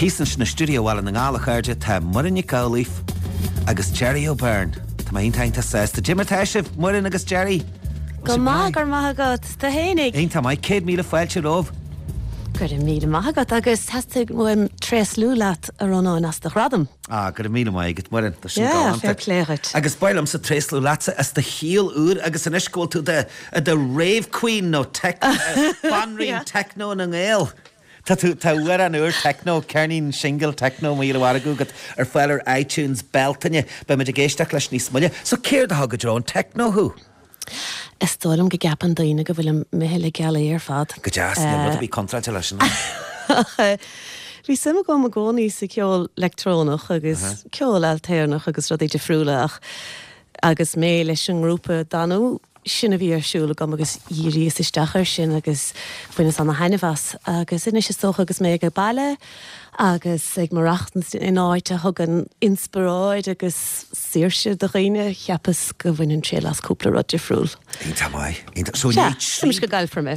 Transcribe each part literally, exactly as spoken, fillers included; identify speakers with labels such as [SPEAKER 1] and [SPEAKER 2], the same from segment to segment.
[SPEAKER 1] Hísan sin na studio bhil an ngála chuirde tá Muireann Cowlíf agus Jerry O'Byrne. Tá maon tainta sais. Tá Jimmer Taishif, Muireann agus Jerry.
[SPEAKER 2] Go má gur maith agat, tá hénig.
[SPEAKER 1] Ein tá mai céad míle fáilte róh.
[SPEAKER 2] Gur míle maith agat agus heasta muim tres lúlaat ar an as de radam.
[SPEAKER 1] Ah, gur míle mai agat Muireann.
[SPEAKER 2] Ja, fair pléirt.
[SPEAKER 1] Agus bailm sa tres lúlaat as de heel úr agus an iscóil tú de de rave queen no techno banring techno an ngéil. Tá tú tá uair an úr techno cearnín single techno mí bhhar agad ar fáilir iTunes beltainne be me de géisteach leis níos muile. So céir de hagad drón techno hu.
[SPEAKER 2] Is tólam go gapan daoine go bhfuil méile geala ar fad.
[SPEAKER 1] Go deas na rud a bhí contrate leis an.
[SPEAKER 2] Bhí sama go a gcónaí sa ceol electrónach agus ceol altéirnach agus rud é de friúlaach agus mé leis an grúpa danú sinna bhí arsúla gom agus írí is isteachar sin agus buine an na hainehas agus ina sé socha agus mé go bailile agus ag marachtan in áid a thugan inspiráid agus síirse do réine cheappas go bhfuinn tréal as cúpla rud de friúil.
[SPEAKER 1] Ínta mai. So
[SPEAKER 2] níos go gail for me.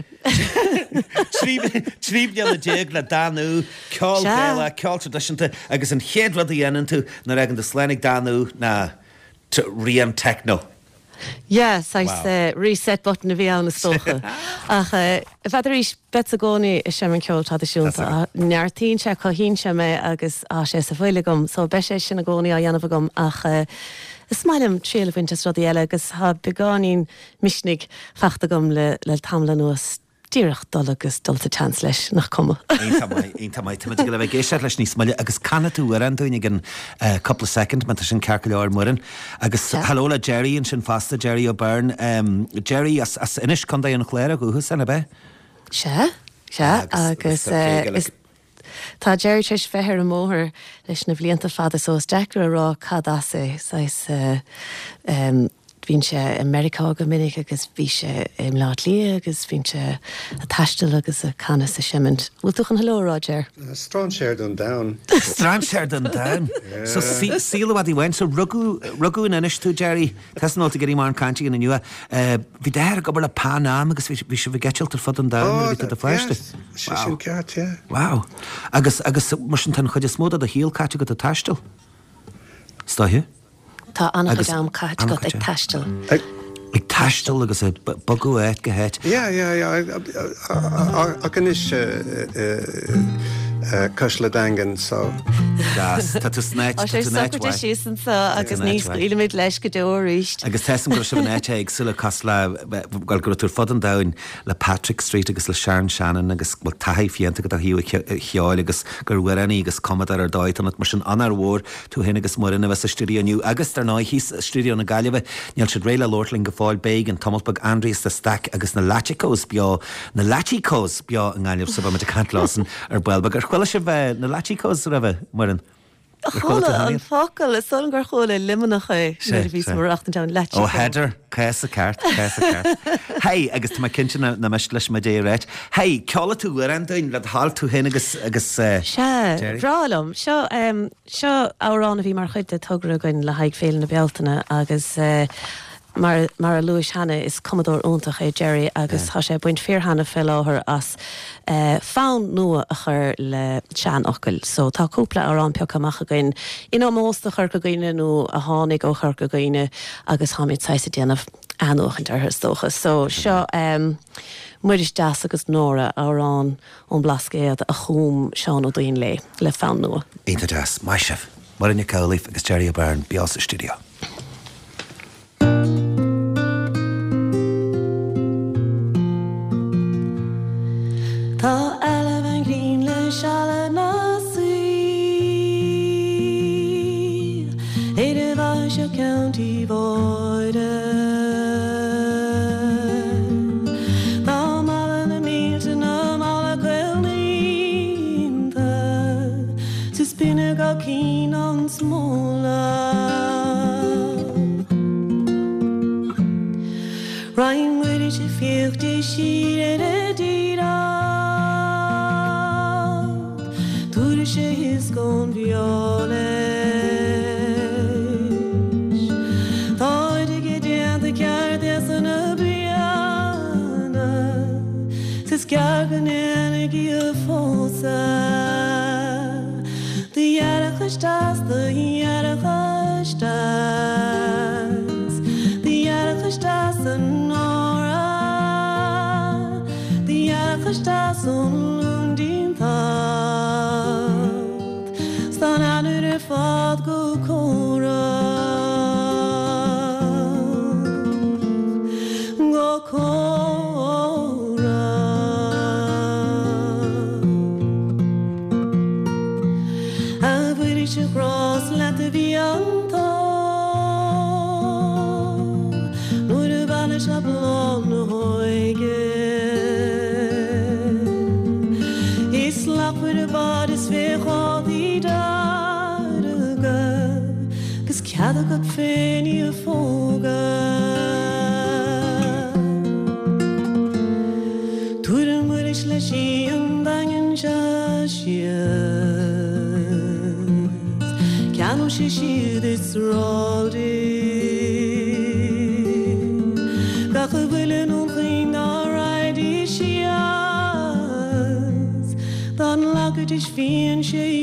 [SPEAKER 1] Tríb deal a déag le danú, ceol béla, ceol tradiisianta agus an chéad rud a dhéanaan tú na ragan de slénig danú na riam techno.
[SPEAKER 2] Yes, I wow. say reset button a bhí anna stocha. Ach, bheidir ís bet a gcónaí is sem an ceol tradiisiúnta. Neartín se chohín se me agus á sé sa bhfuile gom, so be sé sin na gcónaí a dhéanamh gom ach is smailm tríal a bhaintas rudí eile agus ha begáín misnig feachta gom le, le tamla nuas díireach dul agus dulta chans leis nach cuma.
[SPEAKER 1] Einta mai, tá go le bheith géisiart leis níos muile agus canna tú ar an dúine gan couple of second man sin cearca leir Muireann agus halóla Jerry an sin fasta Jerry O'Byrne um, Jerry as, as inis chun daon chléir a gúthas ana bheith?
[SPEAKER 2] Se, se agus is tá Jerry treis feithir an móthir leis na bblianta fada so deacra rá cadasa sais um, bhín sé America go minic agus bhí sé im lá lí agus bhín sé a taistil agus a canna sa simmint. Bhfuil tuch an hello, Roger?
[SPEAKER 3] Uh, Strán séir don down.
[SPEAKER 1] Strán séir don down? Yeah. So síla bhd í bhain, so rugú rugú in inis tú, Jerry, tas nó a geí mar an cantí in nua. Bhí déir go le pánám agus bhí sé bhí getil tar fod an down bhí a fleiste.
[SPEAKER 3] Sí sin ceart, yeah.
[SPEAKER 1] Wow. Agus agus mar sin tan chuid is mód a híal caite go a taistil. Stáithe?
[SPEAKER 2] Tá annach dám cait go ag taistil.
[SPEAKER 1] Ag taistil agus é bagú éit go héit.
[SPEAKER 3] Ja, ja, ja. A gan is cos le dangan, so...
[SPEAKER 1] Das, tá tú snáit, tá tú náit
[SPEAKER 2] wai. Sé sísan sa agus níos ilimiid leis go dóiríist.
[SPEAKER 1] Agus tesam go se náit ag sula cos le gáil go túr fod an dain le Patrick Street agus le Sharon Shannon agus bhil taithí fianta go a hiú cheáil agus gur bhuiranní agus comadar ar dáit an mar sin anar mhór tú hen agus Muireann a bheits a stúdioniu agus tar náid hís stúdio na Gaillimhe níl siad réile Lortling go fáil beig an Thomasburg Andreas de Stack agus na Lachicos beo na Lachicos beo an Gaillimh sa bheith cantlásan ar Builbeg ar chuile se bheith na Lachicos ra bheith Muireann.
[SPEAKER 2] Chola an focail is son gur chola limanach é nuair bhí mar achtan teann leit.
[SPEAKER 1] Ó header, cés a ceart, cés a ceart. Hei, agus tá cinse na meis leis ma dé réit. Hei, ceála tú ar an dain le hall tú hin agus agus
[SPEAKER 2] Se, rálam, seo seo árán a bhí mar chuid de tugra goin le haig féil na bealtainna agus Mar, mar a Lewis Hanna is Commodore Óntach é Jerry agus yeah. sé buint fear Hanna fel áhar as uh, fán nua a chur le sean ochil. So tá cúpla ar an peocha macha goin in am mósta chur go goine nó a hánig ó chur go goine agus hámid saisa déanamh anóchant ar stocha. So seo um, muiris das agus nóra árán ón blascéad a chum seán ó daon le le fán nua.
[SPEAKER 1] Ínta das, mai sef, Muireann Cowlíf agus Jerry O'Byrne bia sa studio.
[SPEAKER 2] Tá eile bhain grín le seala na sí éidir bhain seo county bóide Tá mala na mílte na mala cuilnínta sa spinne go cín an smóla Rhain muidir se fiochta siad a díra sé his gón biolis Táide go déanta ceart as an a brianna Tis ceargan éanaí a fósa das the Yarachas das the Yarachas das Nora the Yarachas das Lundin thought stan anur fad go kora go kora avrish cross let the vianto nur vanish ablon hoige is lap for the bodies ve khodi darga cuz kada got feni foga turmurish la shiam bangen shashiyas kanu shishir this rodi kakbelen un khina ridi shiyas dan lagdish fin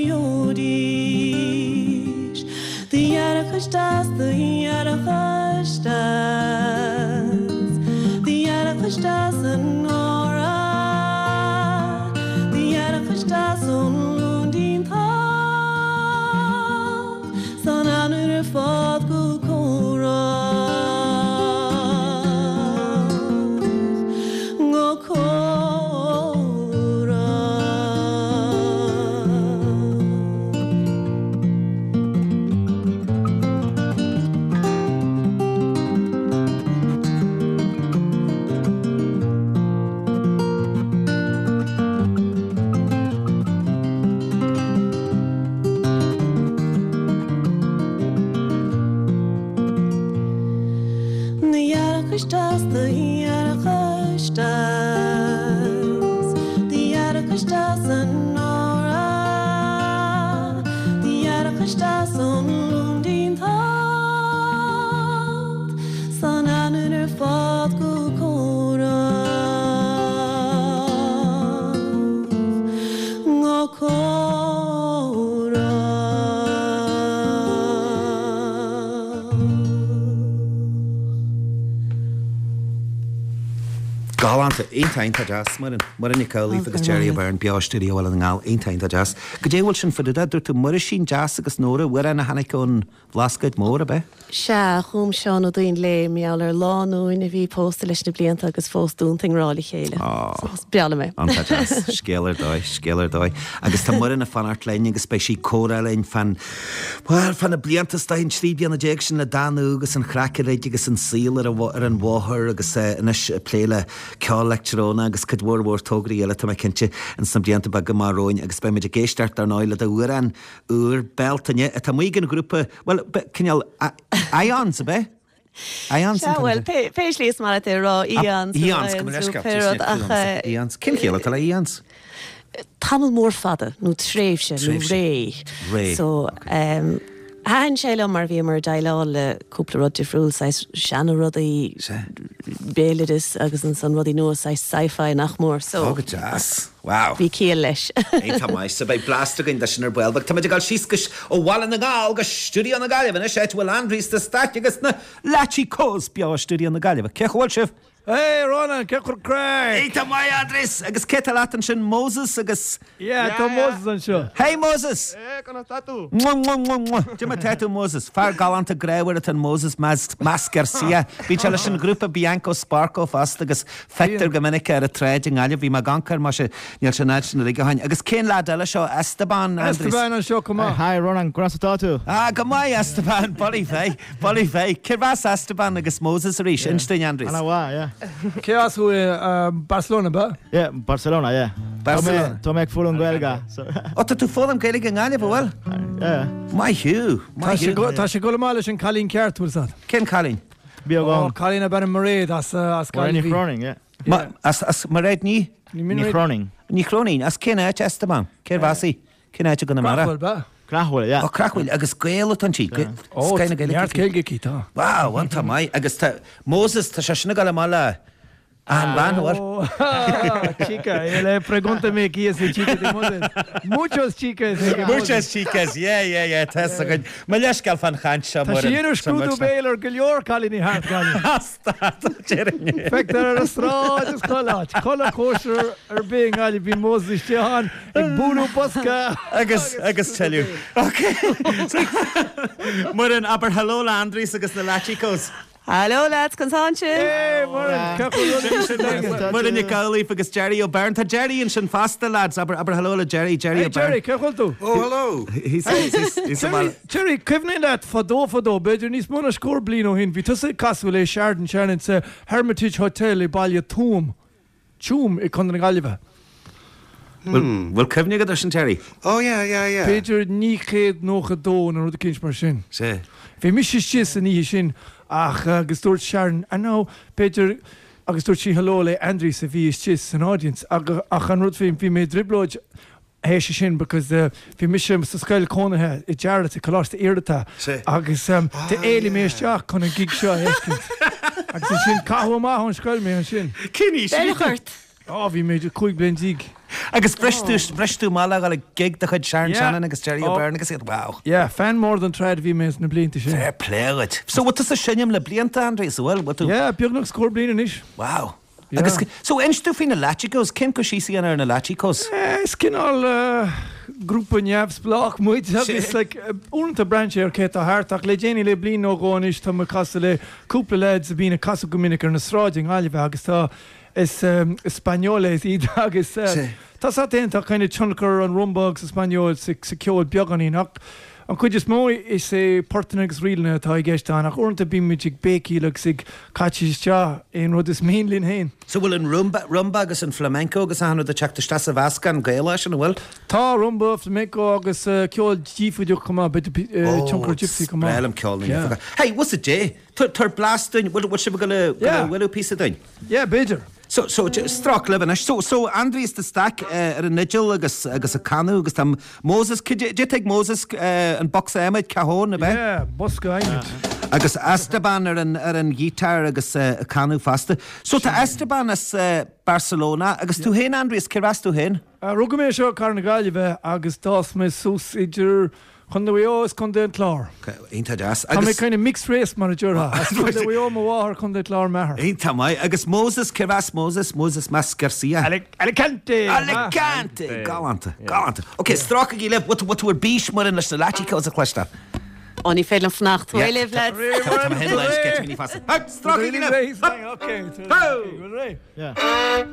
[SPEAKER 2] shiyodish the yarachas das the yarachas das the yarachas das nora the yarachas das lundin thought san anur fad go kora go kora the yarachas das the yarachas das the yarachas das nora the yarachas das lundin thought san anur fad go kora go kora
[SPEAKER 1] Galanta eintainta jazz mar mar in Nicole agus Jerry Byrne beáistúí bhil an ngáil eintainta jazz. Go déhfuil sin fud idir tú mar sin jazz agus nóra bhuiar na hanacón blascaid móra be?
[SPEAKER 2] Se chum seán ó dún le meall ar láúin a bhí pósta leis na blianta agus fóstúnting rála chéile. Beala mé.
[SPEAKER 1] Anta jazz, scéalar dói, scéalar dói. Agus tá mar in na fanart lein agus bei sí córa lein fan well fan na blianta stein sríbí an déag sin na danú agus an chracaréid agus an síl ar an bháthir agus inis pléile ceá lectróna agus cad bhór bhór tógraí eile tá cinnte an san blianta bag go marróin agus bei meidir géisteart ar náile a uair an úr beltaine a tá muogan grúpa well cinneal Ions a be? Ions
[SPEAKER 2] well féis lís mar é rá Ions
[SPEAKER 1] Ions go leis Ions cin chéile tal Ions
[SPEAKER 2] Tamil mór fada nó tréimhse nó ré
[SPEAKER 1] Ré
[SPEAKER 2] so um, Hain séile mar bhí mar daileáil le cúpla rud difriúil sais seanna rudaí bélidas agus an san rudaí nuas sais sci-fi nach mór so
[SPEAKER 1] Ága jazz wow
[SPEAKER 2] bhí cíal leis
[SPEAKER 1] Éta mai sa bei blastagan da sin ar bhilbach tá meidir gáil síoscais ó bhhail na gáil go stúdío na Gaillimh sé bhfuil Andrís de Stát agus na Lachi Cós beá stúdío na Gaillimh cechhil sibh
[SPEAKER 4] Hey, Ronan, cechur Craig.
[SPEAKER 1] Éta mai Andrís agus ceta latan sin Moses agus
[SPEAKER 4] Yeah, tá Moses an seo.
[SPEAKER 1] Hey Moses
[SPEAKER 4] Eh, conna tatu.
[SPEAKER 1] Mwah, mwah, mwah, mwah. Dima tetu Moses. Far galanta gréwer at an Moses Mas, Mas Garcia. Bhí se leis an grúpa Bianco Sparco fast agus feictar gomininic ar a tréid in gáile bhí má gankar mar se níl se náid sin riga hain. Agus cén lá eile seo Esteban Andrís.
[SPEAKER 4] Esteban an seo, come on.
[SPEAKER 5] Hi, Ronan, grasa tatu.
[SPEAKER 1] Ah, go mai Esteban, bolí fé, bolí fé. Cir vas Esteban agus Moses a ríis, instein Andrís.
[SPEAKER 5] Ana wa, yeah.
[SPEAKER 4] Chaos who uh, Barcelona ba?
[SPEAKER 5] Yeah, Barcelona, yeah.
[SPEAKER 1] Barcelona.
[SPEAKER 5] Tomek full an Guelga. So,
[SPEAKER 1] O, tá tú fólam gaelig an gáile bhfuil?
[SPEAKER 5] yeah.
[SPEAKER 1] My Hugh, my Hugh.
[SPEAKER 4] Tá sé go máile sin Colleen Ceart bhfuil sad.
[SPEAKER 1] Cén Colleen?
[SPEAKER 5] Bí
[SPEAKER 4] Oh,
[SPEAKER 5] agán.
[SPEAKER 4] Colleen a ben Mairead as uh, as
[SPEAKER 5] Or any
[SPEAKER 4] Colleen.
[SPEAKER 5] Froning, yeah.
[SPEAKER 1] Ma, as, as, ma réid ní?
[SPEAKER 5] Ní Froning.
[SPEAKER 1] Ní chrónín, as cén éit Esteban? Céir vasí? Cén éit go na mara?
[SPEAKER 4] Crachfuil ba?
[SPEAKER 5] Crachwell, yeah.
[SPEAKER 1] O, crachhfuil, agus gael tan tí.
[SPEAKER 4] Oh, neart céilge cí tá.
[SPEAKER 1] Wow, wan tá mai. Agus tá, Moses, tá se sinna gael mala An van war.
[SPEAKER 4] Oh, chica, y le pregúntame quién es el chica de Moses. Muchos chicas.
[SPEAKER 1] Muchas chicas, yeah, yeah, yeah, testa good. Ma leis gal fan chancha
[SPEAKER 4] Tá siar scrúdú bélar go leor chalíní hart gáil.
[SPEAKER 1] Hasta, Jerry.
[SPEAKER 4] Fectar ar a stráid is choláid. Chola kosher ar being gáil bí Moses Tehan ag búnú posca.
[SPEAKER 1] Agus, agus tell you. Okay. Murin, aber hello, Andries, agus na Lachicos.
[SPEAKER 2] Hello lads, consáintse?
[SPEAKER 4] Hey, Murin, cachol
[SPEAKER 1] Murin you Cowley agus Jerry O'Byrne. Tá Jerry in sin fasta, lads, aber, aber hello to Jerry, Jerry
[SPEAKER 4] Hey,
[SPEAKER 1] O'Byrne.
[SPEAKER 4] Jerry, cachol tú?
[SPEAKER 3] Oh, hello.
[SPEAKER 1] He's, he's, he's, he's
[SPEAKER 4] Jerry, Jerry, cefnin dat fadó fadó, beidir nís muna scór blin ó hin, bhí tusa casúil é Sheridan Shannon sa Hermitage Hotel i bailile túm. Túm i chun na gailibh.
[SPEAKER 1] Well, well, cefnig ad sin Jerry.
[SPEAKER 3] Oh, yeah, yeah, yeah.
[SPEAKER 4] Beidir ní chéad nóch a dó na rud a cins mar sin.
[SPEAKER 1] Sé.
[SPEAKER 4] Bhí mis is tis a ní sin ach agus dúirt Sharon, a ná Beidir agus dúirt sí hello le Andrew sa bhí is tis an audience ach ach an rud bhí mé driblóid héise sin because bhí mis sa scail cónathe i dearad a choláiste iirita agus de éili méisteach chun an gig seo éiscint. Agus sin cahu maith an scail mé an sin.
[SPEAKER 1] Cinní sin.
[SPEAKER 2] Beiligart.
[SPEAKER 4] Á bhí méidir chuig blian dig.
[SPEAKER 1] Agus bristú, bristú mala gal a gig da chud Sharon
[SPEAKER 4] Yeah.
[SPEAKER 1] Shannon agus Jerry
[SPEAKER 4] Oh.
[SPEAKER 1] O'Byrne agus iad, wow.
[SPEAKER 4] Yeah, fan more than tried bhí mé na blianta sin.
[SPEAKER 1] Fair play it. So what is a shinim le blianta, Andries, well, what do...
[SPEAKER 4] Yeah, beag nach scór blian is.
[SPEAKER 1] Wow.
[SPEAKER 4] Yeah.
[SPEAKER 1] Agus, so enstú fin na Lachicos, Kim go sí sí an ar na Lachicos?
[SPEAKER 4] Eh, skin all uh, grúpa neabs blach muid is like únta branch ar cé a hartach le déine le blin nó gáin is tá mar casa le cúpla leid sa bína casa gomininic ar na sráiding ailibh agus tá is um, Spaniole is iad agus uh,
[SPEAKER 1] Sí.
[SPEAKER 4] tá sa déanta chuine tionchar an rumbags sa Spaniol sa sa ceol beaganí nach an chuid is mó is é portan agus rialna tá i gceist nach únta bí muidig bécí agus ag catis tea in rud is ménlinn hain.
[SPEAKER 1] So will in rumba, rumba agus in flamenco agus anu de chacta stasa vasca an gaela sin, well?
[SPEAKER 4] Tá rumba flamenco agus uh, ceol jífuideach cumá bit tionchar gypsy cumá.
[SPEAKER 1] Brelam ceolna.
[SPEAKER 4] Yeah.
[SPEAKER 1] Hey, what's it, Jay? Tur blastún, what what should we go
[SPEAKER 4] Yeah.
[SPEAKER 1] willow piece of thing?
[SPEAKER 4] Yeah, beidir.
[SPEAKER 1] So so strach levan. So so Andries the stack uh, ar a nigel agus agus a canu agus tam Moses could you, you take Moses uh, and box Emmet Cajon a bit?
[SPEAKER 4] Yeah, bosca aimid.
[SPEAKER 1] Agus Esteban ar an ar an guitar agus uh, a canu fasta. So ta Esteban is uh, Barcelona agus tú hen Andries Kiras tú hen?
[SPEAKER 4] Rugga mé seo carnagáilibh agus dás mé sús idir chun bhío is chun den chlár.
[SPEAKER 1] Einta jazz.
[SPEAKER 4] Tá mé chuine mixed race mar a dúrtha. Chun bhío má bháthair chun den chlár methar.
[SPEAKER 1] Einta mai agus Moses Kiras Moses Moses Mas Garcia.
[SPEAKER 4] Alicante!
[SPEAKER 1] Alicante. Galanta. Galanta. Okay, strach a gileb what what were beach mar in the Lachicos a question.
[SPEAKER 2] Oni féile fnacht,
[SPEAKER 1] Yeah.
[SPEAKER 2] Wile lads.
[SPEAKER 1] Tá hen leis get mini fast. Hart strach a gileb.
[SPEAKER 4] Okay.
[SPEAKER 1] Ho!
[SPEAKER 5] Yeah.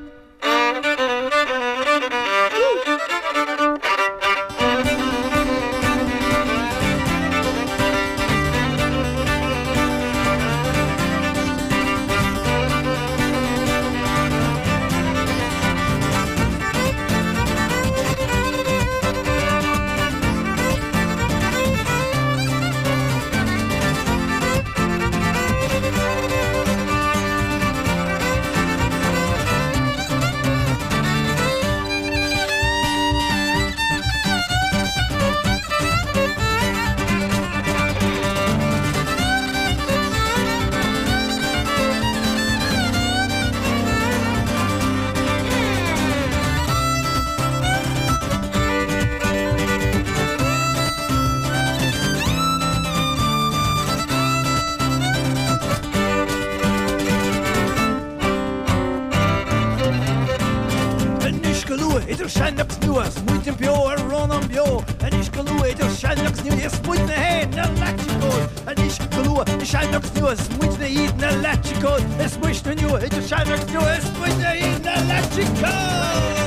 [SPEAKER 4] Idir seanach nuas, muitin bio ar rón an bio, an is galú idir seanach nu is muid na hain na lachicód, an is galú i seanach nuas, muid na iad na lachicód, is muis na nu idir seanach nuas, muid na iad na lachicód.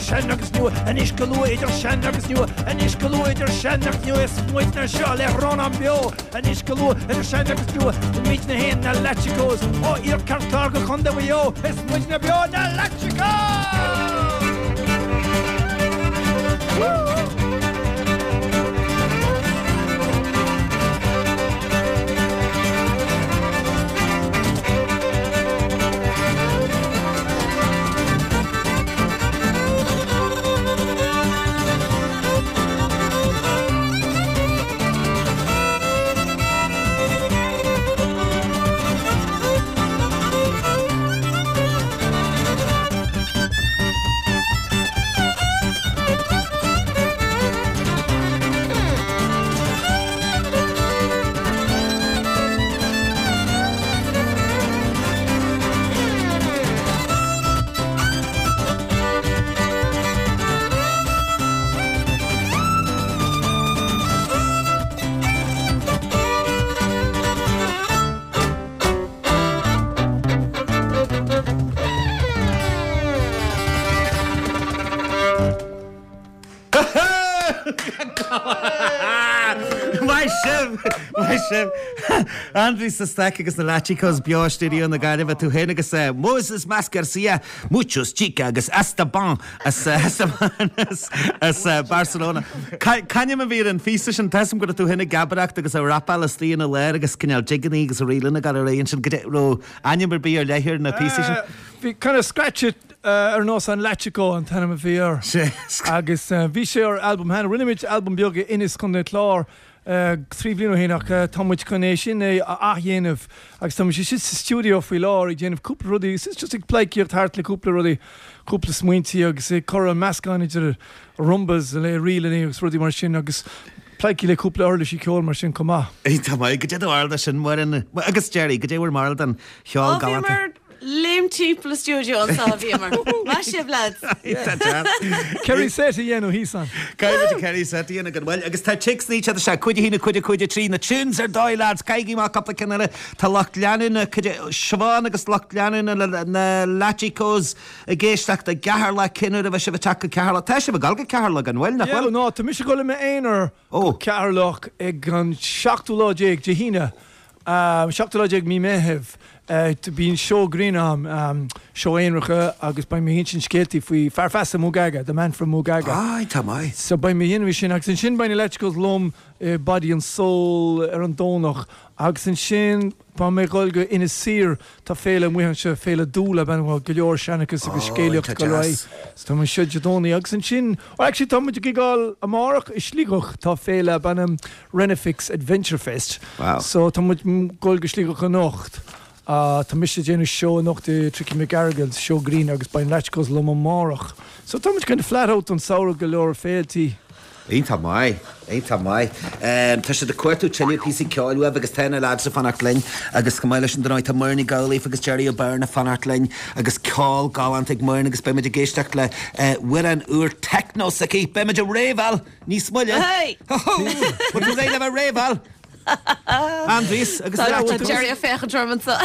[SPEAKER 4] sean agus nua an is go luú idir sean agus nua an is go luú idir sean agus nua is muid na seo le rán an beo an is go luú idir sean agus nua mít na hen na lechicos ó ír cartar go chun bheo is muid na beo na lechicos Andrew sa stack agus na lachicos beáistúí na gaiirh tú héna agus Moses Mas Garcia muchos chica agus Esteban as Esteban as Barcelona. Caine a bhí an físa an team go tú héna gabareacht agus a rapal a slíon a leir agus cinneal jiganí agus a rilanna gal réon sin go aimimar bí ar leithir na físa. Bhí kind of scratch it ar nós an lechico an tanam a bhí ar agus bhí sé ar album hena rinneid album beaga inis chun na chlár trí blianú hénach támuid chunééis sin é a dhéanamh agus tá sé si stúdio faoi lá i dhéanamh cúpla rudaí is just ag pleiciíocht thart le cúpla rudaí cúpla smuointí agus é chor an meascáidir rumbas le rilaní agus rudaí mar sin agus pleici le cúpla orla sí ceol mar sin comá.
[SPEAKER 1] Í tá mai go dé áda sin mar agus Jerry go dé bhfuil mar an cheáil galanta.
[SPEAKER 2] Lim cheap le studio an sa bhímar. Mas sé blad.
[SPEAKER 4] Kerry set dhéanú hísan.
[SPEAKER 1] Caiimid Kerry set dhéana go bhfuil agus tá chicks ní se se chuide hína chuide chuide trí na tunes ar dóid lads caiigi má capla cinile tá lech leanúna chuide seáin agus lech leanúna na lachicos a ggéisteach a gahar le cinú a bheith se bh take ceharla tá se bh galga ceharla an bhfuil nach bhfuil.
[SPEAKER 4] ná tá mis go le me éonar ó ceharlach ag an seachtú láéag de híine seachtú láéag mí métheh. To bín seo grínam um, seo éonracha agus ba mé hin sin scéaltaí faoi fearfesta Múgaga, the man from Múgaga.
[SPEAKER 1] Ai, tá mai.
[SPEAKER 4] So ba mé dhéanamh sin agus an sin bain electricals lom uh, body and soul ar an dónach agus an sin ba mé gáilga ina sír tá féile muhan se féile dúla ben bhil go leor seanachas agus scéalaocht go raibh. So tá man siúd dónaí agus an sin or actually tá muid gáil amárach is slíoch tá féile ben um, Renifix Adventure Fest.
[SPEAKER 1] Wow.
[SPEAKER 4] So tá muid gáilga slíoch an nocht. Uh, tá mis sé déanú seo nach de Tricky McGarrigan seo Green agus bain lechicos lom amárach. So tá muid kind of flat out an saoire go leor féaltaí.
[SPEAKER 1] Ein tá mai, ein tá mai. Um, tá sé de cuairtú teú pí ceáilú agus tena lád sa fanart lein agus go maiile sin don áid tá mrna gaí agus Jerry O'Byrne na fanart lein agus cáil gáant ag mrna agus beimiid géisteach le bhuiir an úr techno sací beimiid a réhil ní smuile.
[SPEAKER 2] Hey!
[SPEAKER 1] Bú réile bh réhil. Andrés agus
[SPEAKER 2] Jerry a fécha Germansa.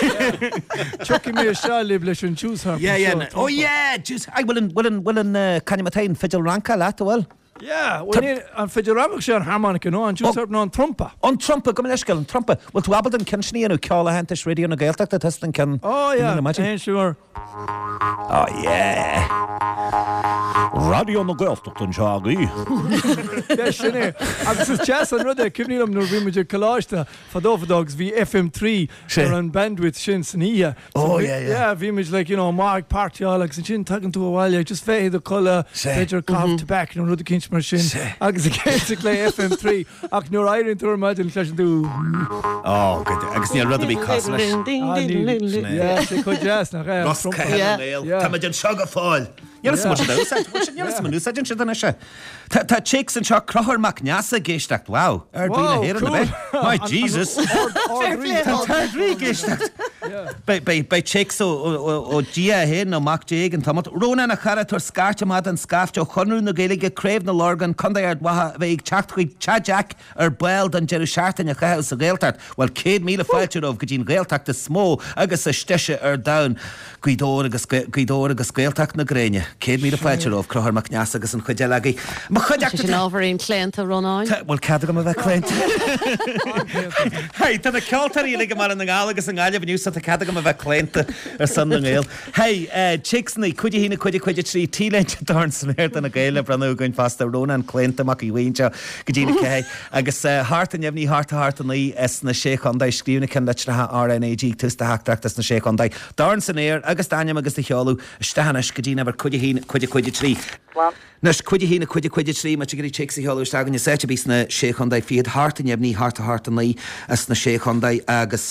[SPEAKER 4] Chucky mé se lib leis an juice harp.
[SPEAKER 1] Yeah, yeah. Oh yeah, juice. Ai bhfuil bhfuil bhfuil canimatain fidil ranca leat bhfuil.
[SPEAKER 4] Yeah, well an feidir ramach sé an harmonica nó an juice harp nó an trompa.
[SPEAKER 1] An trompa go leiscail an trompa. Bhfuil tú abal an cin sníanú ceála hentas radio na gaeltach a testan cin.
[SPEAKER 4] Oh yeah, and sure.
[SPEAKER 1] Oh yeah. Radio na gaeltach an seagaí.
[SPEAKER 4] Yeah, sinné. Agus is jazz an rud é cimnílam nó bhíimeid caláiste fadófadogs bhí F M three ar an bandwidth sin san híe.
[SPEAKER 1] Oh yeah, yeah.
[SPEAKER 4] Yeah, bhíimeid like, you know, Mark Partial agus an sin tagan tú a bhhaile just féad a colla féidir cough tobacco nó rud a cinch mar sin. Agus a céinte lé F M three ach nuair éironn túair maidin leis an tú.
[SPEAKER 1] Oh, good. Agus níl rud a bhí cos leis.
[SPEAKER 4] Yeah, sé chu jazz nach ré.
[SPEAKER 1] Ross Cahill Nail. Tá maid an seog a fáil. Nílas mu nílas mu úsáid sin an se. Tá chicks an seo crothir mac neasa géisteach. Wow. Ar bína héir an bit. My Jesus. Tá rí géisteach. Bei chicks ó dia hen no mac jig an tomat Rona na charator scarcha mad an scaft o chonrú na gaelige crave na lorgan condair waha veig chacht chuig chajak ar bweld an jeru shartan a chaos a gaeltart well céad míle fáiltear of gajin gaeltart de smó agus a stiise ar down guidor agus guidor agus gaeltart na greine céad míle fáiltear of crohar mac neas agus an chuidelagi ma chuideach
[SPEAKER 2] sin ábharín cléint a ronáin
[SPEAKER 1] well cadagam a bheith cléint Hey tá na ceoltarí lig mar an gála agus an gáile bniu sa cadagam a bheith cléinte ar san na gáil Hey chicks na chuide hína chuide chuide trí tíleint darn sméir an na gaile brenn goin fast a Rona an cléinte mac í bhainte go dtína cé agus hart an jemní hart hart an í es na séchandai scríúna cin leit na R N A G tusta haachtarachtas na séchandai darn san éir agus daim agus de cheolú stahannas go dtína bar chuide hína chuide chuide trí Nes chuide hína chuide chuide trí me gurí chicks í cheolú stagan na séte bís na séchandai fiad hart an jemní hart hart an í as na séchandai agus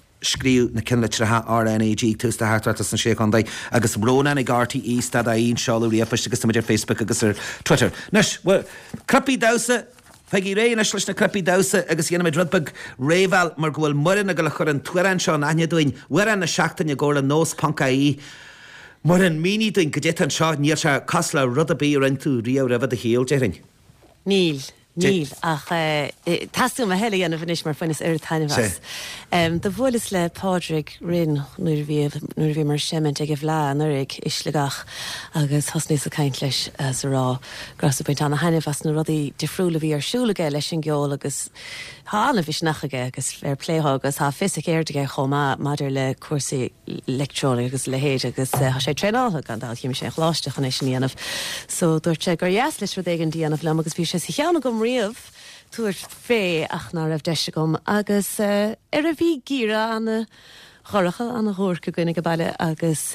[SPEAKER 1] scríú na cinletratha R N A G tusta hartartas na séchandai agus Rona ag R T E stad a on seáú riafas agus idir Facebook agus ar Twitter. Nes crapí dasa Fegi ré na leis na crapí dasa agus dhéanam rudbag réhil mar gohfuil murin a go le chur an tuaran seo aine doin waran na seachtain a ggóla nós pancaí mar an míní doin go déit an seo níor se casla rud a bí rin tú rio rafad a héal deing.
[SPEAKER 2] Níl. Níl, ach tasú a heile anna bhanis mar fannis ar tainehas. De bhlas le Pádraig rin nuair bhí mar sement ag bhlá nurig islegach agus thosníos a caiint leis as rá gras buint anna hainehas na rudaí defriúla bhí arsúlaige leis an geol agus hána bhís nachige agus ar pléá agus há fisic airdige chomá maidir le cuasaí lectróla agus le héad agus há sé trénála gan dá chéimi sé chláisteach an éis níanamh. So dúirt sé gur dheas leis rud éigen díanamh le agus bhí sé sa cheanna gom riamh túir fé ach ná raibh deise gom agus ar a bhí gíra anna choracha anna chóirca gine go bailile agus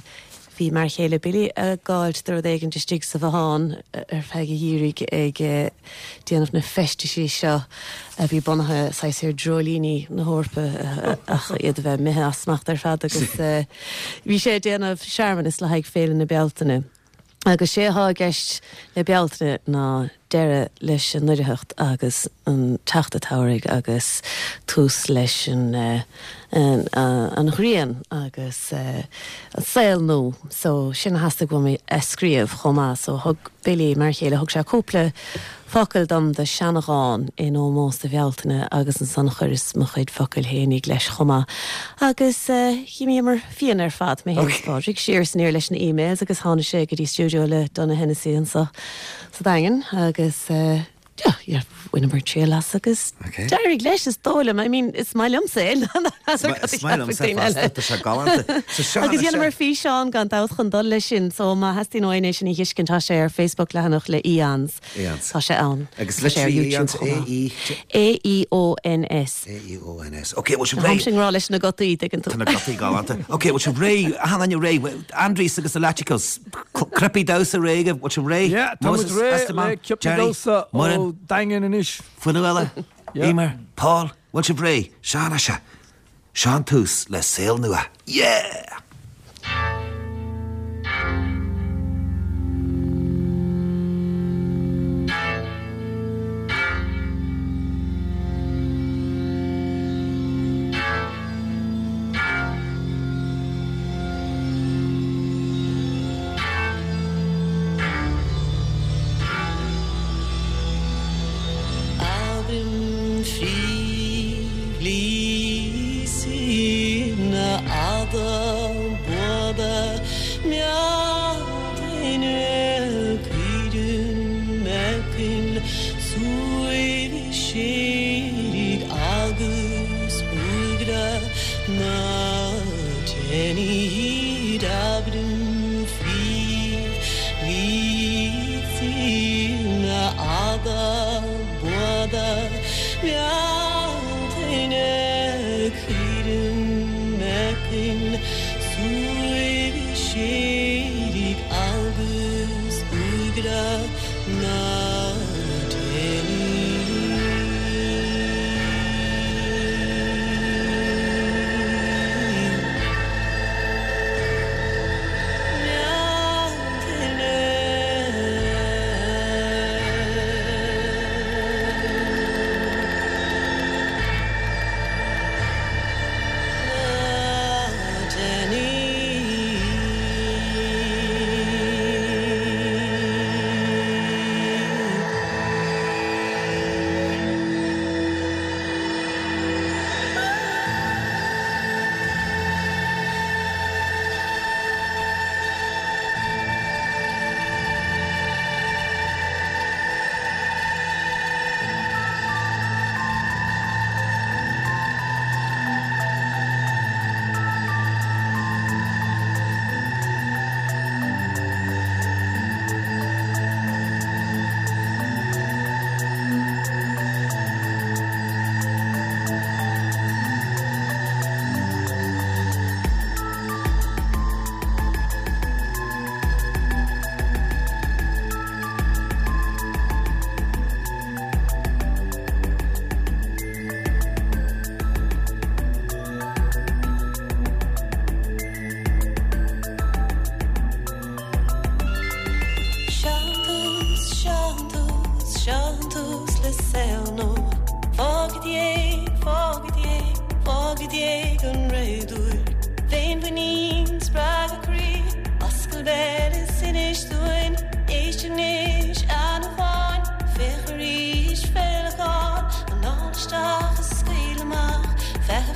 [SPEAKER 2] bhí mar chéile bilí a gáil do éigen de stig sa bháin ar feige dhírig ag déanamh na festií seo a bhí bunathe sais ar drolíní na hórpa ach iad bheith mithe asmacht ar fad agus bhí sé déanamh seaarman is le haig féile na bealtainna. Agus sé há gceist le bealtaine ná deire leis an nuireacht agus an teachtatáirigh agus tús leis an anghrian agus an saoil nó, so sin hasasta go mé scríomh chomá so thug bilí mar chéile thug sé cúpla focail dom de seanachán in ómós de bhealtaine agus an san churis mo chuid focail héananig leis chomá. Agus chiimi mar fian ar fad mé héáigh siar san éir leis na emails agus hána sé go dtí stúdio le donna Hennessy an sa dagan agus yeah, when we're chill las agus. Jerry Glesh is dólam. I mean, it's my lumsail.
[SPEAKER 1] It's my lumsail fast. It's a galante.
[SPEAKER 2] Agus yellow mar fi Sean gan daud chun dul lei sin, so ma has din oine sin I hiiscin tá sé ar Facebook lehanach le Ians.
[SPEAKER 1] Ians.
[SPEAKER 2] Tá sé an.
[SPEAKER 1] Agus le Ians A E
[SPEAKER 2] A E O N S.
[SPEAKER 1] A E O N S. Okay, what's your ray?
[SPEAKER 2] Hamsing rá leis na gotaí dig an tú.
[SPEAKER 1] Na gotaí galante. Okay, what's your ray? Han your ray. Andries agus the Lachicos. Creppy dausa ray. What's your ray?
[SPEAKER 4] Yeah, Thomas Ray. Le Creppy dausa. Oh, dangen in ish.
[SPEAKER 1] Funuela. Emer. Paul. What's your ray? Sean Asha. Sean Toos. Le sail nua. Yeah.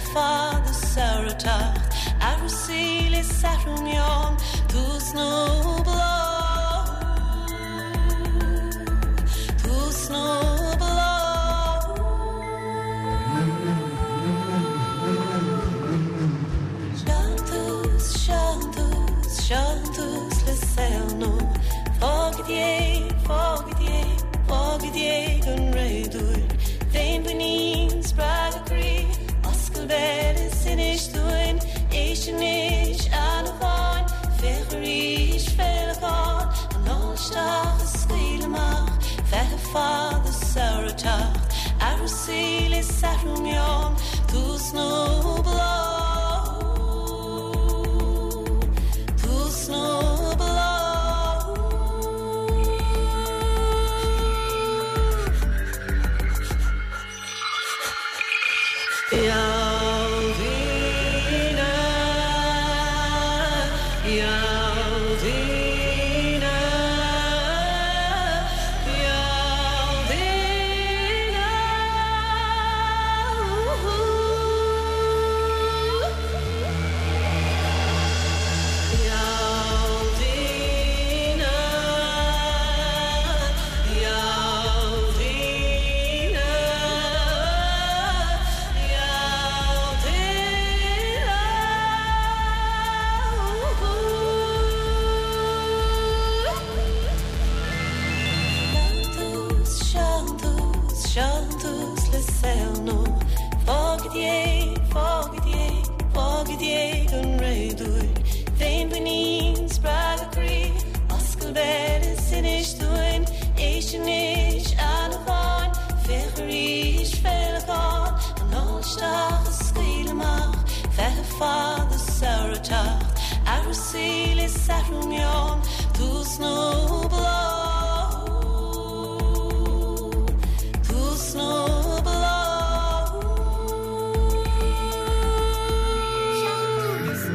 [SPEAKER 6] fád saoirteach ar síle sarúneom tús nó blá tús nó blá Seantus, seantus, seantus le saono Fogadier, fogadier, fogadier gon réadúir Féin bunín sprág a crí Oscail beir is inis dúin Éisianis an a bháin Fecharíis félagáin An áisteach a scaoil amach Fecha fád a saoirteach Ar síle sarúneom tús nó blá tús nó blá Yaldina, Yaldina, Yaldina. Yaldina, Seantus le saono Fogadier, fogadier, fogadier gon réadúir Féin bunín sprág a crí Oscail beir is inis dúin Éisianis an a bháin Fecharíis félagáin An áisteach a scaoil amach Fecha fád a saoirteach Ar síle sarúneom tús nó blá no blow Yaldina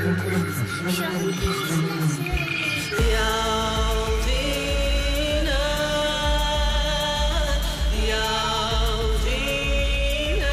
[SPEAKER 6] Yaldina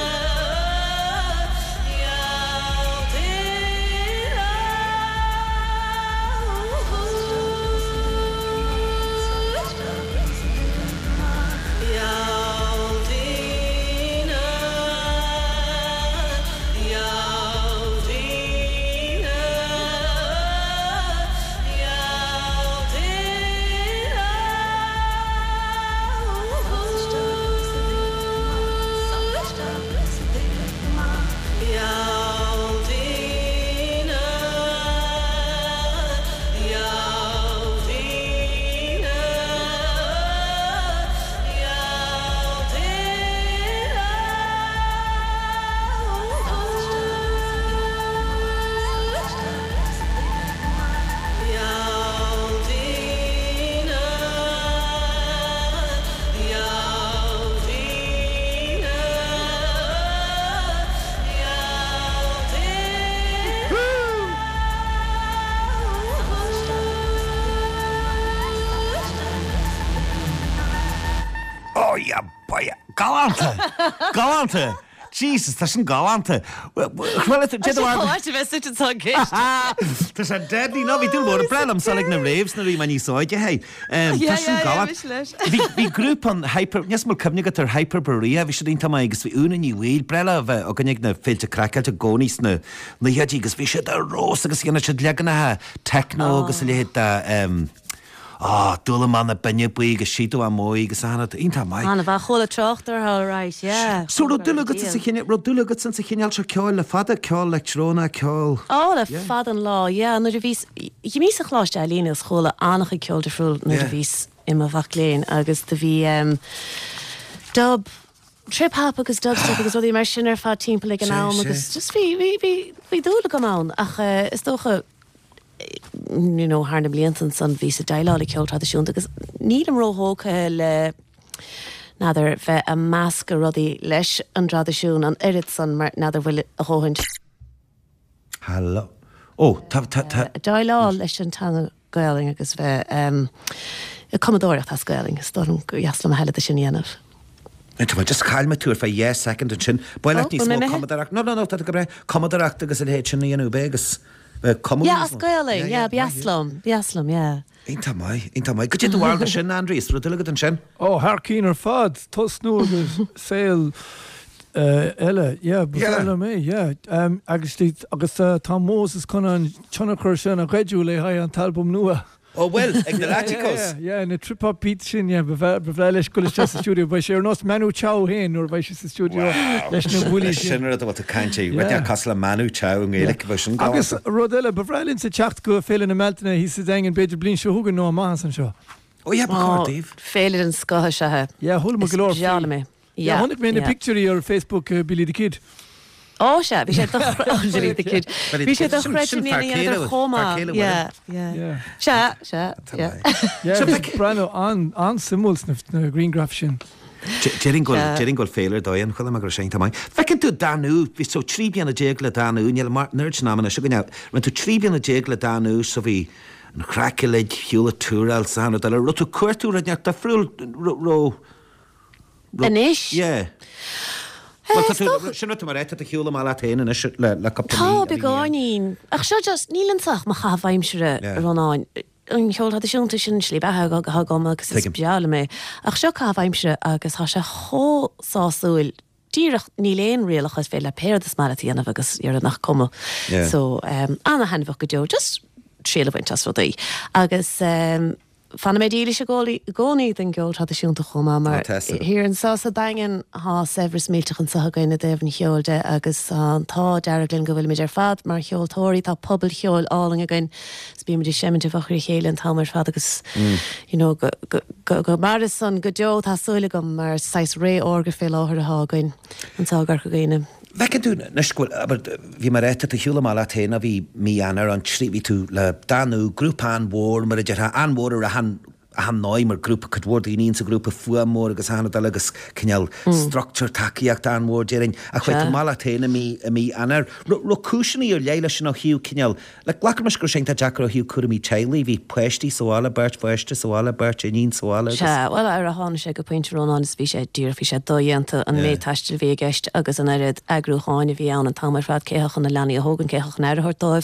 [SPEAKER 1] Oh, yeah, boy, galanta, galanta. Jesus, tá sin galanta. Well, it's just one.
[SPEAKER 2] What if it's such a song?
[SPEAKER 1] There's a deadly no. We do more problem. So like the raves, no, when you saw it, yeah, hey. Um,
[SPEAKER 2] Yeah,
[SPEAKER 1] tá sin
[SPEAKER 2] yeah, yeah,
[SPEAKER 1] galant. We we group on hyper. Yes, mal cymnig at our hyperborea. We should inte ma igus vi unen i wheel brella of o gynnig na filter crackle to gonis na na yadi igus vi should a rose igus gynna should legna ha techno igus li hit um. Ah, dúla manna benne buí go siadú a móí go sana ínta mai.
[SPEAKER 2] Anna bha chola trochtar all right, yeah.
[SPEAKER 1] So ro dúla go sa chinne, ro dúla go san sa chinneal se ceáil le fada ceáil lectrona ceáil.
[SPEAKER 2] Oh, le fad an lá, yeah, no de vís, je mís a chláiste a lína is chola annach ceáil de frúil no de vís im a bhach léin agus de bhí um, dub trip hop agus dubstep agus rudí mar sin ar fad timp ag an am agus just bhí bhí bhí dúla go mán ach uh, is dócha you know, Harna Blianton son vis a dialogue ceol tradiisiún agus ní am róthócha le nadidir bheith a másca rudaí leis an tradiisiún an irid san mar nadidir bhfuil a hóhaint.
[SPEAKER 1] Hello. Oh, tá tá tá.
[SPEAKER 2] Dialogue leis an tanga gailing agus bheith um, a commodóireacht as gailing, is dom go jaslam heile a sin dhéanamh.
[SPEAKER 1] Tá just caiilme túr fa dhé second an sin, Baile
[SPEAKER 2] Oh,
[SPEAKER 1] ní
[SPEAKER 2] well,
[SPEAKER 1] smó
[SPEAKER 2] maybe.
[SPEAKER 1] comadarach. No, no, no, tá go bre comadarach agus a héit sin íonú bégus.
[SPEAKER 2] Yeah, Ascoiling, yeah, Biaslum, Biaslum, yeah.
[SPEAKER 1] Ínta mai, ínta mai. Go dtí bhil sin Andrís, ru tuigad an sin?
[SPEAKER 4] Ó Harcín ar fad tos nó agus saoil eile bhile mé agus tí agus tá Moses chuna an tena chuir sin a réidú le ha an talbum nua.
[SPEAKER 1] Ó bhfuil ag na láticos.
[SPEAKER 4] Ja na trip Pete sin bhile leis go te stúdio, b sé ar nás menú teo héin nó bheit sa stúdio leis na bhí
[SPEAKER 1] sin a bhil caiinte bhil cas le manú teo an éile bh sin
[SPEAKER 4] agus rodile bhreilinn sa techt go féile na meltainna hí sa dagan beidir blin se thugan nó más an seo.
[SPEAKER 1] Ó ja Cartíh.
[SPEAKER 2] Féile an scothe sethe.
[SPEAKER 4] Ja thula mo golóir.
[SPEAKER 2] Geala
[SPEAKER 4] Ja honnig mé na picturí ar Facebook Billy the Kid.
[SPEAKER 2] Ó se, bhí sé Billy the Kid. Bhí sé dochreisiíana chomá. Se, se.
[SPEAKER 4] Brano an simúls na Greengraf sin.
[SPEAKER 1] Jerin go féidir dóin chuile mar sé mai. Fecinn tú danú, hí so tríbíanna déag le danú, níl mar nerd námanna se gine, ran tú tríbíanna déag le danú so bhí an crackleid hiúla túrail sanna, dar ru tú cuairtú a neart a friúil ró.
[SPEAKER 2] Anis?
[SPEAKER 1] Yeah. Sinna mar réit a hiúla má téine le cap.
[SPEAKER 2] Tá be gáín. Ach seo just nílanach má chahaimsere ranáin. An cheol hat siúnta sin slí bethe go go gom agus is beala mé. Ach seo chahaimsere agus há se hósáúil. Díirecht ní léon rialachas fé le péir is martíanamh agus ar nach cuma. So anna henfah go deo just tríalhaint as rudaí. Agus fanna mé díla se gcónaí den geol hat siúnta chumá mar hir an sása dagan há sehras mílteach an saghaine déobh cheolde agus tá dearglinn go bhfuil mid ar fad mar cheoltóirí tá pobl cheol áling again bíidir seimiinte fachir chéile an támar fad agus go mar san go deo tá súla go mar seis ré orga fé láthir a hágain an tágar go gaine.
[SPEAKER 1] Fecinn tú na scoil, aber bhí mar réite a hiúla má téna bhí mí anar an trí bhí tú le danú grúpán mhór mar a de anmór a han a han náim mar grúpa chudhór í níon sa grúpa fuamór agus hanna dal agus cinneal structure takeíach anmór déing a chuit má téna mí a mí anar. Ro cúisinaí ar léile sin á hiú cinneal le glachar mar scrúisiint a Jackar ó hiú cuaí tealaí bhí puistí sála beirt fuiste sála beirt a níon sála.
[SPEAKER 2] Se bhil ar a hána sé go pointrónán is bhí sé dúr fi sé dóhéanta an mé taistil bhí gist agus an airad agrúáinna bhí an an tamar fad céachchan na leanaí a hógan céach neirthirtáibh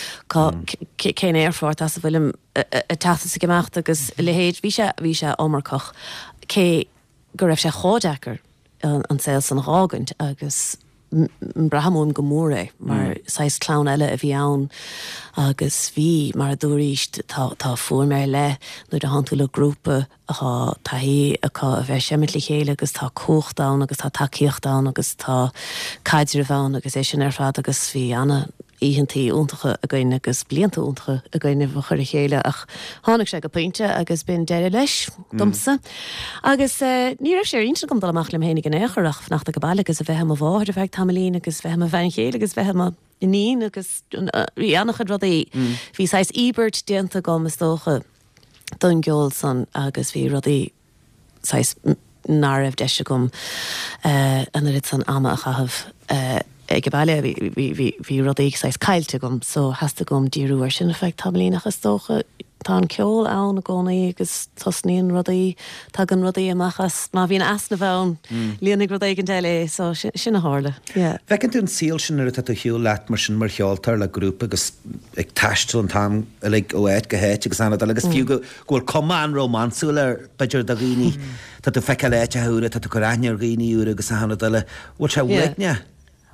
[SPEAKER 2] cé éarfáirt as bhfuilm a tata sa gemacht agus lehéid bhí sé bhí sé ómarcach cé go raibh sé chádeacar an saoil san hágant agus brahamún go mór é mar seis clán eile a bhí ann agus bhí mar a dúríist tá fuair mé le nuair a hanú le grúpa aá taí a a bheith seimitlí chéile agus tá cóchtán agus tá takeíochtán agus tá caididir bhán agus é sin ar fad agus bhí anna íhantaí úntacha a gcuine agus blianta úntacha a gcuine bh chuir chéile ach tháinig sé go pointe agus bin deire leis domsa. Agus ní raibh sé intra gom amach lim hénig an écharach nach a go bailile agus a bheith a bháir a bheith tamlín agus bheith a bhein chéile agus bheith iní agus í annachchad rudaí hí sais Ebert déanta gom is dócha don geol san agus bhí rudaí sais ná raibh deise gom an rit san ama a chahabh ag go bailile bhí rudaí sais caiilte gom so heasta gom díúir sin feic tamlínachas dócha tá an ceol ann a gcónaí agus tosníon rudaí tá an rudaí amachchas má bhíon asna bhein líananig rudaí an teile so sin na hála.
[SPEAKER 1] Fecinn tú an síl sin ar tú hiú leat mar sin mar cheoltar le grúpa agus ag taistú an tam le óéid go héit agus anna agus fiú go ghfuil comán romansú le beidir do rií tá tú feice léite thuúra tá tú go raithne rií úra agus anna dile bhil se bhhuiine?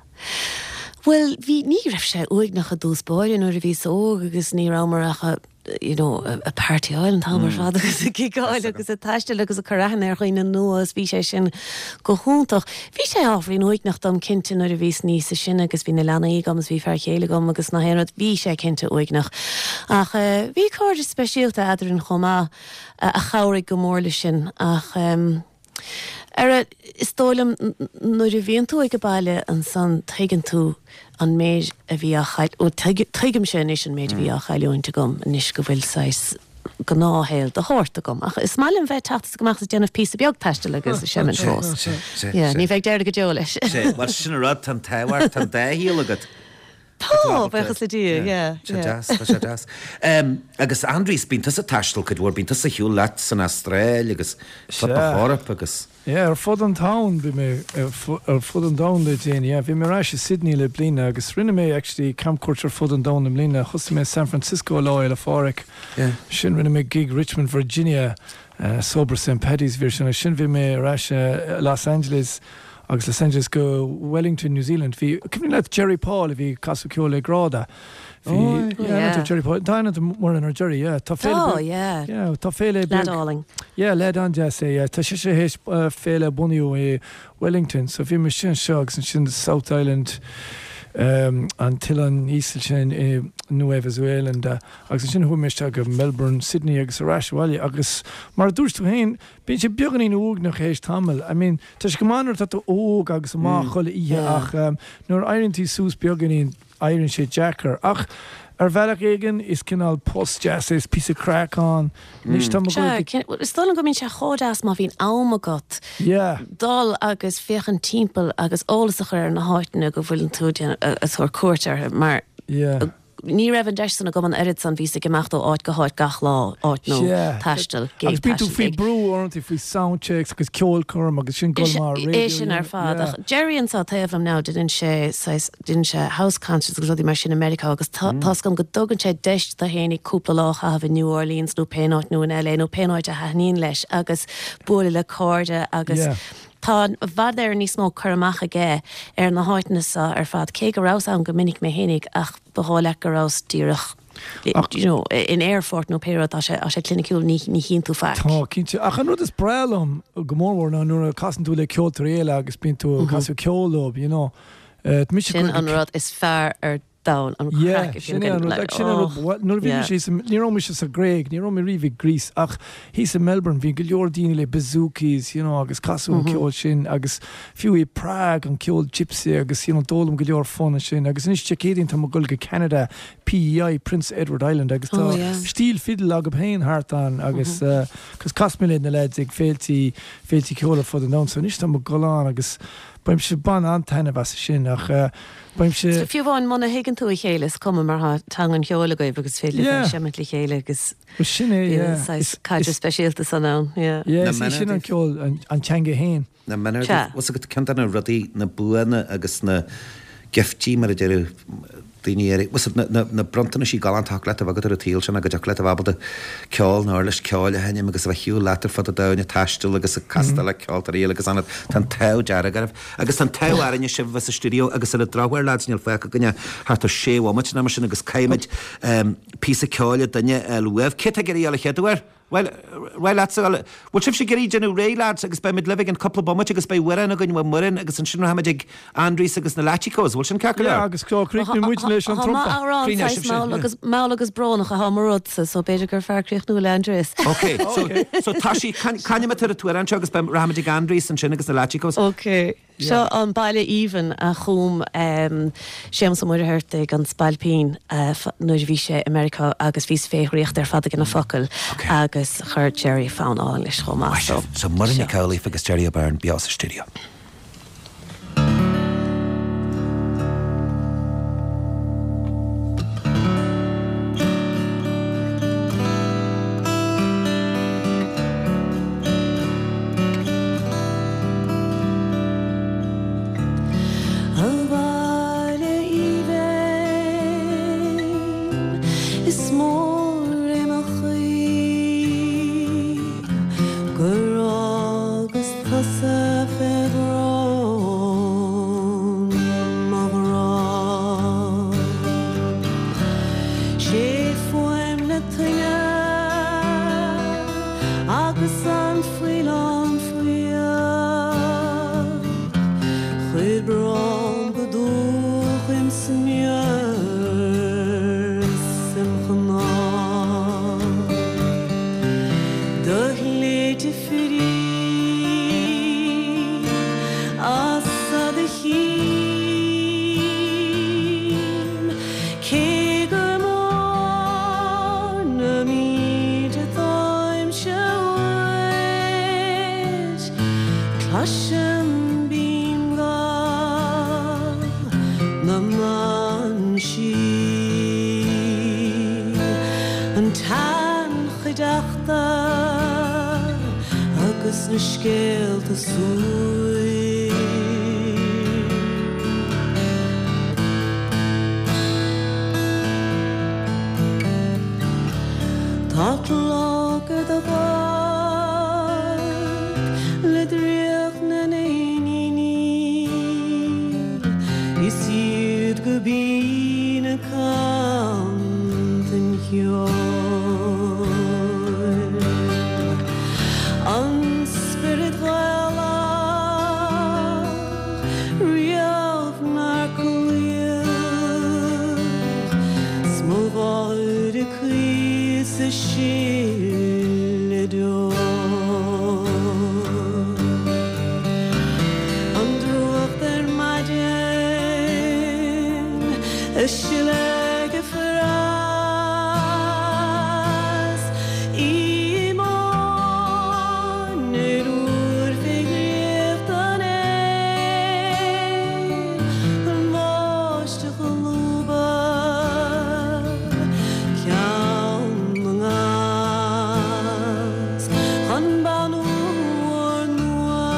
[SPEAKER 2] Well, bhí ní raibh sé uig nach a dús báin nuair a bhí óg agus ní ramaracha you know, a partyáil an tamar fad agus a cigáil agus a taiste agus a chorahan ar chuoine nuas bhí sé sin go húntaach. Bhí sé áhraí uig nach dom cinnte nuair a bhís níos a sin agus bhí na leanaí agus bhí fear chéile gom agus na héad bhí sé cinnte uig nach. Ach bhí cóir speisialta idir an chomá a chairigh go mór le sin ach ar is tólam nuair a bhíon tú ag go bailile an san taigen tú an méid a bhí a chail ó taigim sé is an méid a bhí a chailúinte gom níos go bhfuil sais go náhéil de háirta gom. Ach is máilm bheith tatas goach déanamh pí a beag teiste agus a semin fós. Ní bheith deir go deo leis.
[SPEAKER 1] Mar sin rud tan tahhar tan déhíal agad.
[SPEAKER 2] Tá bheitchas le dí
[SPEAKER 1] agus Andrís bíntas a taistal go bhór bíntas a hiú leat san Austrráil agus hárap agus.
[SPEAKER 4] Yeah, ar fud an town bhí mé ar fud an down le déine, yeah, bhí mé ráis Sydney le bliana agus rinne mé actually campcourt ar fud an down le bliana, chusa mé San Francisco lá le fáric.
[SPEAKER 1] Yeah.
[SPEAKER 4] Sin rinne mé gig Richmond, Virginia, uh, sober Saint Paddy's bhí sin, sin bhí mé ráis uh, Los Angeles agus Los Angeles go Wellington, New Zealand. Bhí cumní le Jerry Paul a bhí casú ceol le gráda.
[SPEAKER 2] Oh,
[SPEAKER 4] yeah,
[SPEAKER 2] yeah.
[SPEAKER 4] Jerry Paul. Dána mar an ar Jerry, yeah. Tá féile
[SPEAKER 2] Oh,
[SPEAKER 4] be-
[SPEAKER 2] yeah.
[SPEAKER 4] Yeah, tá féile beag-
[SPEAKER 2] Ledáling.
[SPEAKER 4] Yeah, led on just say, yeah. Tá sé sé héis uh, féile buniú i Wellington, so bhí me sin seogus an sin the South Island um, an Tillan Ísal sin i Nueva Zealand uh, agus sin thuimiiste go Melbourne, Sydney agus arráisháile agus mar dúirs tú hain bíonn sé beagán í óg nach hééis tamil. I mean, tá sé go mánar tá óg agus má chola ihe ach um, nuair airintí sús beagán í airann sé Jackar ach ar bhealach éigen is cinál post-jazz is piece of crack on. Níos tá mo go-
[SPEAKER 2] Stolan go mín se chodáas má bhín ámagat.
[SPEAKER 4] Yeah.
[SPEAKER 2] Dal agus féchan timppel agus ólasach ar na háitna go bhfuiln túidean a thuair cuairtear mar
[SPEAKER 4] Yeah.
[SPEAKER 2] ní raibh an deisna go an erid san ví go mecht ó áit go háid gach lá áit nó
[SPEAKER 4] Yeah.
[SPEAKER 2] taistal
[SPEAKER 4] Agus bí tú fao brú orintí fao soundchecks agus ceol chum agus sin go mar
[SPEAKER 2] é sin ar fád. Jerry an sa taobhm ná didn't sé din sé house concerts go rudí mar sin America agus tá gom go dogan sé deist a hénig cúpla lá a bh New Orleans nó péáit nó in L A nó péáid a hanín leis agus bula le códe agus
[SPEAKER 4] Yeah.
[SPEAKER 2] Tá bhd ar níos mó chuach aige ar na háitnasa ar fad cé go rás an go minic mé hénig ach beáile go rás díirech in airfort nó péad a sé clinicúil ní hín tú fe.
[SPEAKER 4] Tá cinnte ach an rud is brelum gomórhór ná nuair a casan tú le ceol réile agus bíon tú casú ceolób, you know. Uh, mis
[SPEAKER 2] Sin an rud is fear ar down an
[SPEAKER 4] Yeah,
[SPEAKER 2] crack
[SPEAKER 4] sin é an rud ag sin an rud nuair bhí sé ní rá mis a Greg, ní rá mé rihí grís ach hí sa Melbourne bhí go leor daoine le bazookies, you know, agus casú an ceol sin agus fiú i Prague an ceol gypsy agus you know, dólam go leor fóna sin agus inis chéadín tá mo gul go Canada P E I Prince Edward Island agus tá
[SPEAKER 2] Oh, yeah.
[SPEAKER 4] stíl fidal a go péin hart an agus cos casmilid na leid ag féiltí féiltí ceola fod an down so inis tá mo golán agus baim se ban antainna bheas sin ach uh, baim se
[SPEAKER 2] fiú bháin mna higann tú i chéile cum mar ha tan an cheola goibh agus féile
[SPEAKER 4] Yeah.
[SPEAKER 2] semitli chéile agus
[SPEAKER 4] sin é yeah. Is-
[SPEAKER 2] caiidir
[SPEAKER 4] is-
[SPEAKER 2] speisialta san ná.
[SPEAKER 4] Yeah,
[SPEAKER 1] Na
[SPEAKER 4] is sin an
[SPEAKER 1] menadh-
[SPEAKER 4] ceol an an teanga héin.
[SPEAKER 1] Na menar
[SPEAKER 2] Cha.
[SPEAKER 1] was go cean na rudí na buanna agus na giftí mar a deirú daine was na na brontainna sí galantach le a bhagad ar a tíil sin a go deach le a bhbal ceáil ná leis ceáil a henne agus bheith hiú letar fad a daine taistil agus a castal le ceáil ar réal agus anna tan tah dearagah agus an tah aine si bheits a studioú agus a drahhair láidneal fe go gnne hartar séhhaid na mar sin agus caiimiid pí a ceáile daine luh kit a geí a cheadúir. Well, well, that's all. Well, if she get each new rail lads, I guess by mid living and couple of bombs, I guess by wearing a gun with Murin, I guess and Shinra Hamadig, Andres, I guess the Lachicos, well, Shin Kakala.
[SPEAKER 4] Yeah, agus clá críic na muid leis an trompa.
[SPEAKER 2] má agus bránach a hamarúsa so beidir gur fearcríocht nú le Andrés.
[SPEAKER 1] Okay, so, so Tashi, can, can you matter to an chugus by Hamadig Andres and Shin, I guess the Lachicos?
[SPEAKER 2] Ok. Seo an bailile even a chum um, séam sa muir hirte an spalpín uh, nuair bhí sé America agus vís féhríocht ar fada gan na focail agus chur Jerry fán á leis chomá.
[SPEAKER 1] So, so Murin Cowley for Stereo Barn, Biasa Studio.
[SPEAKER 6] Is mór im a chuí gur agus tasa ferrón marrán sé foim le tuine agus an fuilan fuia chuid brán go dúch im smiar An tan gedachte a agus na scéalta súil. Tá lágad a bhar le dríoch na naoíní is iad go bí na cant an cheol. An spirit bhile riamh nar cúil smó bháid a cuí sa síle dó. An dróch ar maidin a sileg a farás imán ar úr figriacht an é an bháiste go lúba ceann na ngás an banúr nua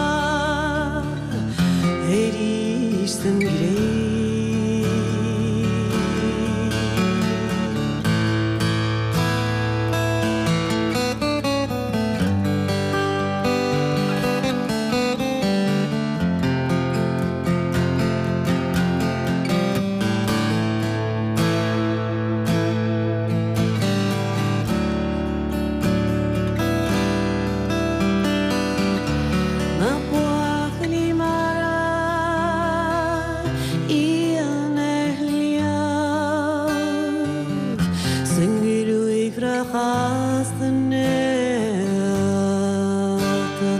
[SPEAKER 6] éiris an gré. Na buachalí mara íon ar liamh singirú ifrachas the néalta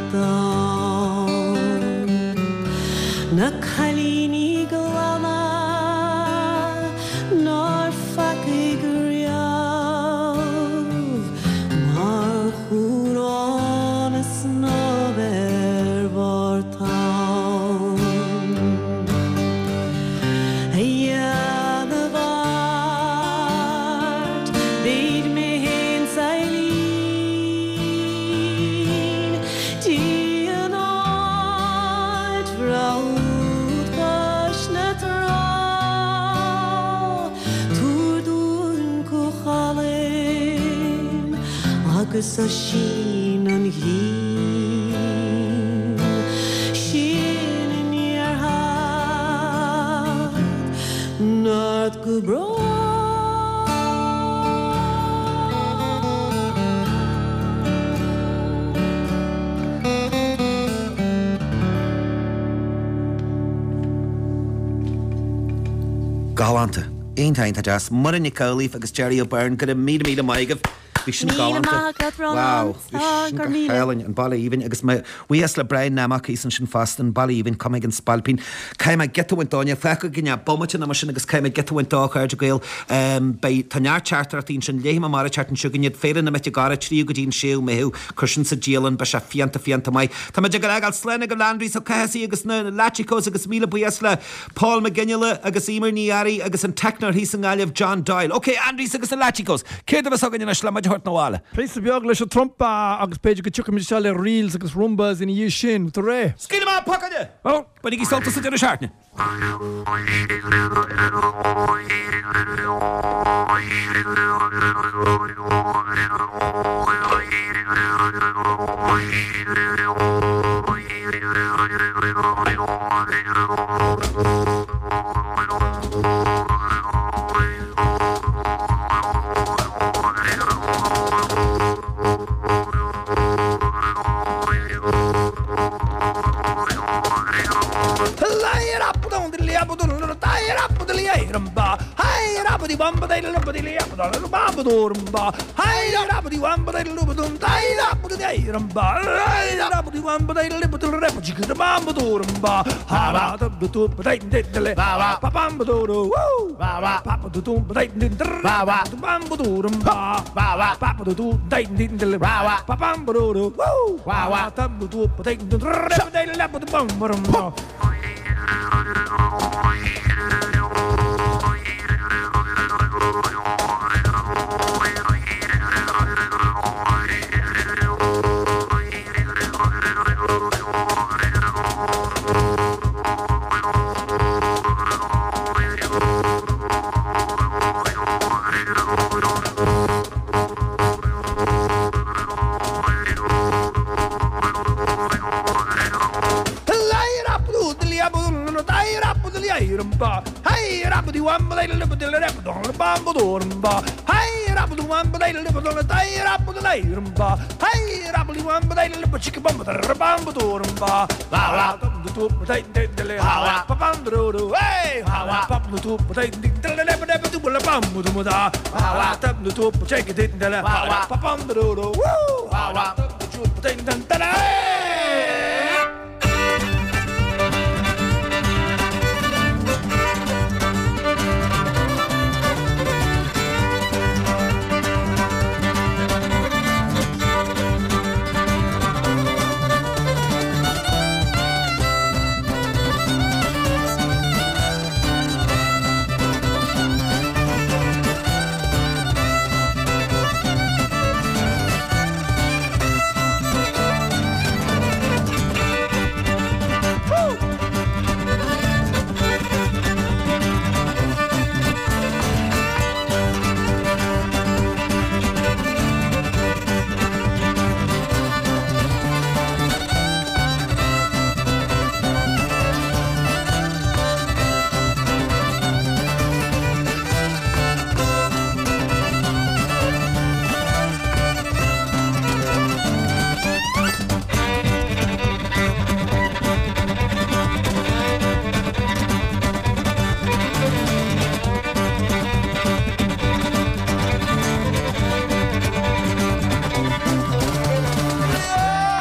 [SPEAKER 6] dám. Na chalíní glama nár facaí go riamh mar chúrán a snob ar bhar town. Aiad a bhart bíd mé hen sailín tí an áid bhrád gáis na trá túr dúin go chalinn agus a sin an ghín sin in ar had nard go bra.
[SPEAKER 1] Galanta. Ein tain tá jazz mar in Nicolaí agus Jerry O'Byrne go mí mí maigah. Bhí sin
[SPEAKER 2] Míle
[SPEAKER 1] galanta.
[SPEAKER 2] maith agat, Roland.
[SPEAKER 1] Wow.
[SPEAKER 2] Tá, gur míle.
[SPEAKER 1] Helen an Ballíbin agus bhuias le brein namach ísan sin fast an Ballíbin comig an spalpín. Caim a getúhain dáine fecha gine bomate na sin agus caim a getúhain dá chuir gail bei tannear chartar tín sin léim mar chartan siúginiad férin na mete gara trí go dín siú méú chusin sa díalan be se fianta fianta mai. Tá me gal slenne go Landry so caí agus na lachicos agus míle buas le Paul McGinile agus Emer Niari agus an technar hí san gáileh John Doyle. Ok, Andrys agus an lachicos. Céad a sagan na sla hort na bhála.
[SPEAKER 4] Prís a beag leis a trompa agus peidir go tucha se le reels agus rumbas in dhé sin tá ré.
[SPEAKER 1] Scíle má pakade.
[SPEAKER 4] Oh,
[SPEAKER 1] Ba í solta sa deir seaartne.
[SPEAKER 4] iron ba. Hey, rabba di wamba dei lippa della reppa don la bambo d'orum ba. Hey, rabba di wamba dei lippa don la dai rabba dell'iron ba. Hey, rabba di wamba dei lippa chicka bamba della bambo d'orum ba. La la the top dei delle ha papandro. Hey, ha pap the top dei delle lippa della tu la bambo do da. Ha tap the top check it delle papandro. Woo! Ha tap the top dei delle